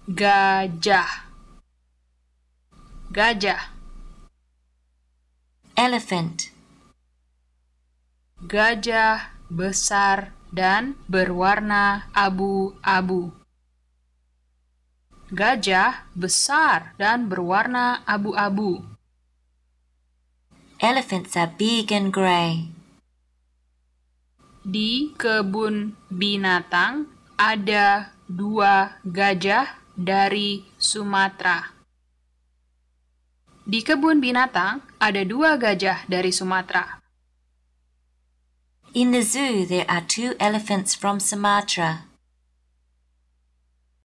Gajah. Gajah. Elephant. Gajah besar dan berwarna abu-abu. Gajah besar dan berwarna abu-abu. Elephants are big and gray. Di kebun binatang ada 2 gajah dari Sumatera. Di kebun binatang ada 2 gajah dari Sumatera. In the zoo, there are 2 elephants from Sumatra.